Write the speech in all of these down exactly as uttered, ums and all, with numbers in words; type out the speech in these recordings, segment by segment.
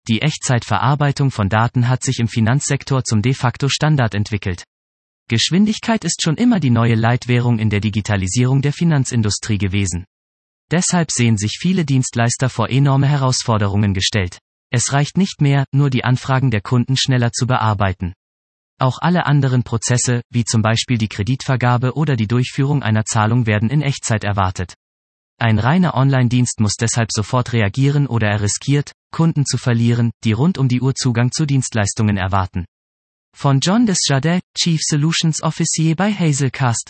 Die Echtzeitverarbeitung von Daten hat sich im Finanzsektor zum de facto Standard entwickelt. Geschwindigkeit ist schon immer die neue Leitwährung in der Digitalisierung der Finanzindustrie gewesen. Deshalb sehen sich viele Dienstleister vor enorme Herausforderungen gestellt. Es reicht nicht mehr, nur die Anfragen der Kunden schneller zu bearbeiten. Auch alle anderen Prozesse, wie zum Beispiel die Kreditvergabe oder die Durchführung einer Zahlung, werden in Echtzeit erwartet. Ein reiner Online-Dienst muss deshalb sofort reagieren oder er riskiert, Kunden zu verlieren, die rund um die Uhr Zugang zu Dienstleistungen erwarten. Von John Desjardins, Chief Solutions Officer bei Hazelcast.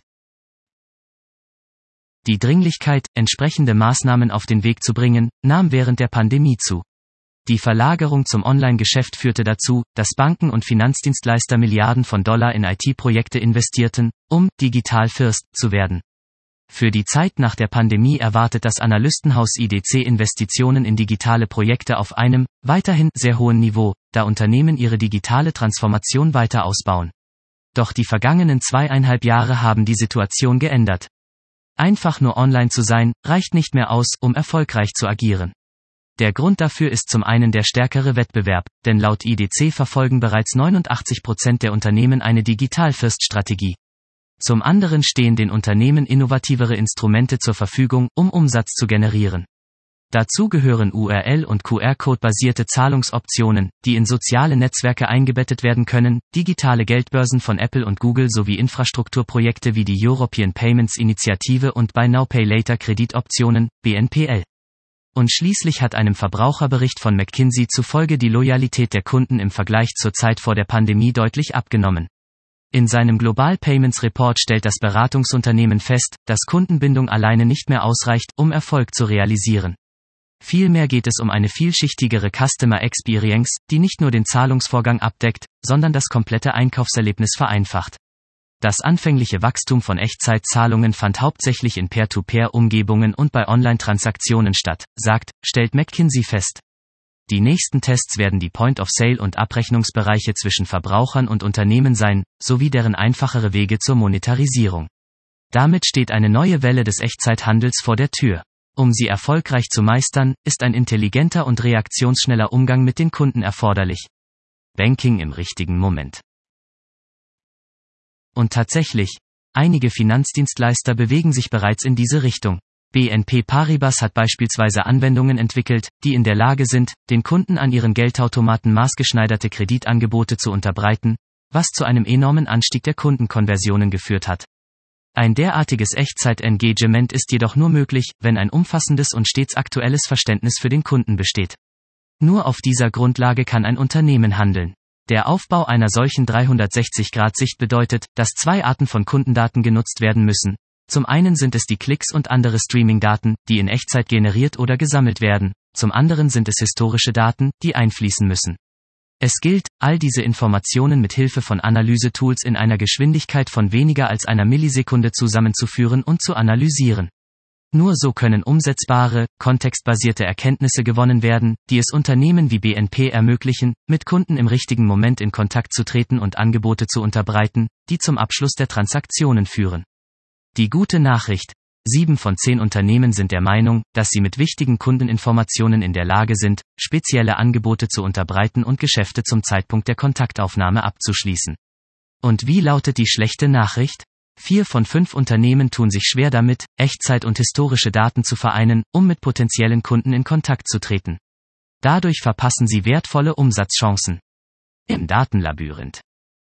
Die Dringlichkeit, entsprechende Maßnahmen auf den Weg zu bringen, nahm während der Pandemie zu. Die Verlagerung zum Online-Geschäft führte dazu, dass Banken und Finanzdienstleister Milliarden von Dollar in I T-Projekte investierten, um Digital First zu werden. Für die Zeit nach der Pandemie erwartet das Analystenhaus I D C Investitionen in digitale Projekte auf einem, weiterhin sehr hohen Niveau, da Unternehmen ihre digitale Transformation weiter ausbauen. Doch die vergangenen zweieinhalb Jahre haben die Situation geändert. Einfach nur online zu sein, reicht nicht mehr aus, um erfolgreich zu agieren. Der Grund dafür ist zum einen der stärkere Wettbewerb, denn laut I D C verfolgen bereits neunundachtzig Prozent der Unternehmen eine Digital-First-Strategie. Zum anderen stehen den Unternehmen innovativere Instrumente zur Verfügung, um Umsatz zu generieren. Dazu gehören U R L- und Q R-Code-basierte Zahlungsoptionen, die in soziale Netzwerke eingebettet werden können, digitale Geldbörsen von Apple und Google sowie Infrastrukturprojekte wie die European Payments Initiative und Buy Now Pay Later Kreditoptionen, B N P L. Und schließlich hat einem Verbraucherbericht von McKinsey zufolge die Loyalität der Kunden im Vergleich zur Zeit vor der Pandemie deutlich abgenommen. In seinem Global Payments Report stellt das Beratungsunternehmen fest, dass Kundenbindung alleine nicht mehr ausreicht, um Erfolg zu realisieren. Vielmehr geht es um eine vielschichtigere Customer Experience, die nicht nur den Zahlungsvorgang abdeckt, sondern das komplette Einkaufserlebnis vereinfacht. Das anfängliche Wachstum von Echtzeitzahlungen fand hauptsächlich in Peer-to-Peer-Umgebungen und bei Online-Transaktionen statt, sagt, stellt McKinsey fest. Die nächsten Tests werden die Point-of-Sale- und Abrechnungsbereiche zwischen Verbrauchern und Unternehmen sein, sowie deren einfachere Wege zur Monetarisierung. Damit steht eine neue Welle des Echtzeithandels vor der Tür. Um sie erfolgreich zu meistern, ist ein intelligenter und reaktionsschneller Umgang mit den Kunden erforderlich. Banking im richtigen Moment. Und tatsächlich, einige Finanzdienstleister bewegen sich bereits in diese Richtung. B N P Paribas hat beispielsweise Anwendungen entwickelt, die in der Lage sind, den Kunden an ihren Geldautomaten maßgeschneiderte Kreditangebote zu unterbreiten, was zu einem enormen Anstieg der Kundenkonversionen geführt hat. Ein derartiges Echtzeit-Engagement ist jedoch nur möglich, wenn ein umfassendes und stets aktuelles Verständnis für den Kunden besteht. Nur auf dieser Grundlage kann ein Unternehmen handeln. Der Aufbau einer solchen dreihundertsechzig Grad Sicht bedeutet, dass zwei Arten von Kundendaten genutzt werden müssen. Zum einen sind es die Klicks und andere Streaming-Daten, die in Echtzeit generiert oder gesammelt werden, zum anderen sind es historische Daten, die einfließen müssen. Es gilt, all diese Informationen mit Hilfe von Analysetools in einer Geschwindigkeit von weniger als einer Millisekunde zusammenzuführen und zu analysieren. Nur so können umsetzbare, kontextbasierte Erkenntnisse gewonnen werden, die es Unternehmen wie B N P ermöglichen, mit Kunden im richtigen Moment in Kontakt zu treten und Angebote zu unterbreiten, die zum Abschluss der Transaktionen führen. Die gute Nachricht: Sieben von zehn Unternehmen sind der Meinung, dass sie mit wichtigen Kundeninformationen in der Lage sind, spezielle Angebote zu unterbreiten und Geschäfte zum Zeitpunkt der Kontaktaufnahme abzuschließen. Und wie lautet die schlechte Nachricht? Vier von fünf Unternehmen tun sich schwer damit, Echtzeit und historische Daten zu vereinen, um mit potenziellen Kunden in Kontakt zu treten. Dadurch verpassen sie wertvolle Umsatzchancen. Im Datenlabyrinth.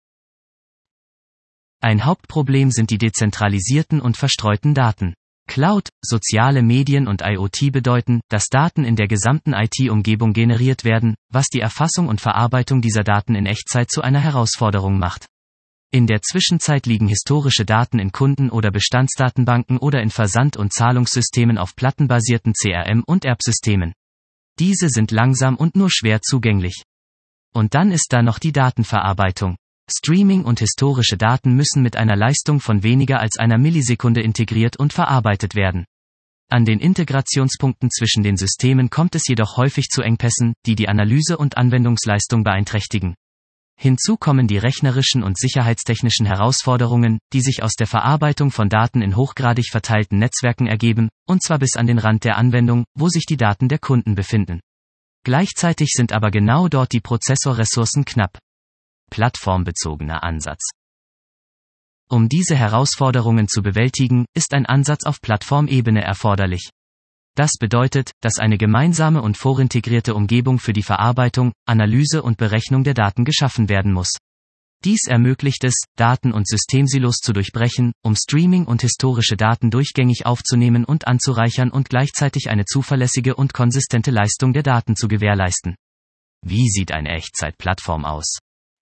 Ein Hauptproblem sind die dezentralisierten und verstreuten Daten. Cloud, soziale Medien und I O T bedeuten, dass Daten in der gesamten I T-Umgebung generiert werden, was die Erfassung und Verarbeitung dieser Daten in Echtzeit zu einer Herausforderung macht. In der Zwischenzeit liegen historische Daten in Kunden- oder Bestandsdatenbanken oder in Versand- und Zahlungssystemen auf plattenbasierten C R M- und E R P-Systemen. Diese sind langsam und nur schwer zugänglich. Und dann ist da noch die Datenverarbeitung. Streaming und historische Daten müssen mit einer Leistung von weniger als einer Millisekunde integriert und verarbeitet werden. An den Integrationspunkten zwischen den Systemen kommt es jedoch häufig zu Engpässen, die die Analyse- und Anwendungsleistung beeinträchtigen. Hinzu kommen die rechnerischen und sicherheitstechnischen Herausforderungen, die sich aus der Verarbeitung von Daten in hochgradig verteilten Netzwerken ergeben, und zwar bis an den Rand der Anwendung, wo sich die Daten der Kunden befinden. Gleichzeitig sind aber genau dort die Prozessorressourcen knapp. Plattformbezogener Ansatz. Um diese Herausforderungen zu bewältigen, ist ein Ansatz auf Plattformebene erforderlich. Das bedeutet, dass eine gemeinsame und vorintegrierte Umgebung für die Verarbeitung, Analyse und Berechnung der Daten geschaffen werden muss. Dies ermöglicht es, Daten- und Systemsilos zu durchbrechen, um Streaming und historische Daten durchgängig aufzunehmen und anzureichern und gleichzeitig eine zuverlässige und konsistente Leistung der Daten zu gewährleisten. Wie sieht eine Echtzeitplattform aus?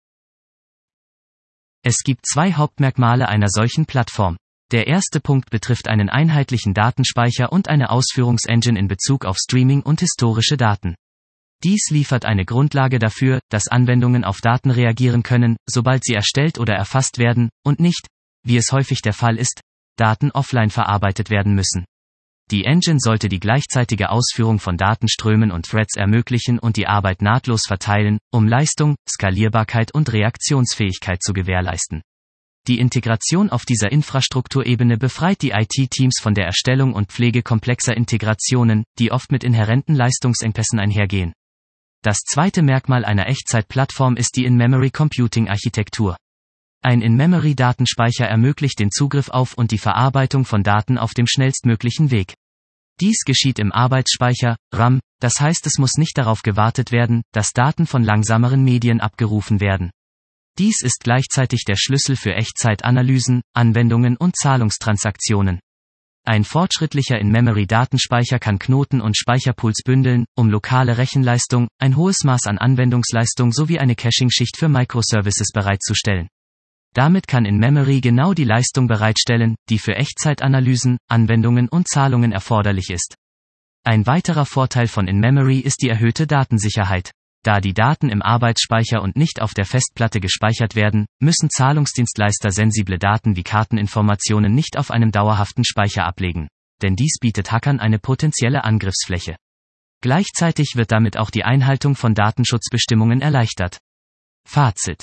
Es gibt zwei Hauptmerkmale einer solchen Plattform. Der erste Punkt betrifft einen einheitlichen Datenspeicher und eine Ausführungsengine in Bezug auf Streaming und historische Daten. Dies liefert eine Grundlage dafür, dass Anwendungen auf Daten reagieren können, sobald sie erstellt oder erfasst werden, und nicht, wie es häufig der Fall ist, Daten offline verarbeitet werden müssen. Die Engine sollte die gleichzeitige Ausführung von Datenströmen und Threads ermöglichen und die Arbeit nahtlos verteilen, um Leistung, Skalierbarkeit und Reaktionsfähigkeit zu gewährleisten. Die Integration auf dieser Infrastrukturebene befreit die I T-Teams von der Erstellung und Pflege komplexer Integrationen, die oft mit inhärenten Leistungsengpässen einhergehen. Das zweite Merkmal einer Echtzeitplattform ist die In-Memory-Computing-Architektur. Ein In-Memory-Datenspeicher ermöglicht den Zugriff auf und die Verarbeitung von Daten auf dem schnellstmöglichen Weg. Dies geschieht im Arbeitsspeicher, RAM, das heißt, es muss nicht darauf gewartet werden, dass Daten von langsameren Medien abgerufen werden. Dies ist gleichzeitig der Schlüssel für Echtzeitanalysen, Anwendungen und Zahlungstransaktionen. Ein fortschrittlicher In-Memory-Datenspeicher kann Knoten und Speicherpools bündeln, um lokale Rechenleistung, ein hohes Maß an Anwendungsleistung sowie eine Caching-Schicht für Microservices bereitzustellen. Damit kann In-Memory genau die Leistung bereitstellen, die für Echtzeitanalysen, Anwendungen und Zahlungen erforderlich ist. Ein weiterer Vorteil von In-Memory ist die erhöhte Datensicherheit. Da die Daten im Arbeitsspeicher und nicht auf der Festplatte gespeichert werden, müssen Zahlungsdienstleister sensible Daten wie Karteninformationen nicht auf einem dauerhaften Speicher ablegen. Denn dies bietet Hackern eine potenzielle Angriffsfläche. Gleichzeitig wird damit auch die Einhaltung von Datenschutzbestimmungen erleichtert. Fazit: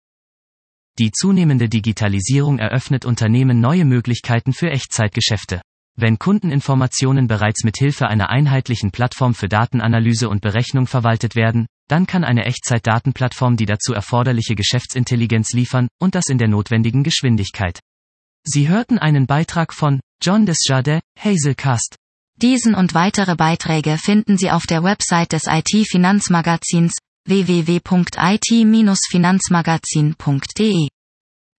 Die zunehmende Digitalisierung eröffnet Unternehmen neue Möglichkeiten für Echtzeitgeschäfte. Wenn Kundeninformationen bereits mit Hilfe einer einheitlichen Plattform für Datenanalyse und Berechnung verwaltet werden, dann kann eine Echtzeitdatenplattform die dazu erforderliche Geschäftsintelligenz liefern, und das in der notwendigen Geschwindigkeit. Sie hörten einen Beitrag von John Desjardins, Hazelcast. Diesen und weitere Beiträge finden Sie auf der Website des I T-Finanzmagazins w w w punkt i t Bindestrich finanzmagazin punkt d e.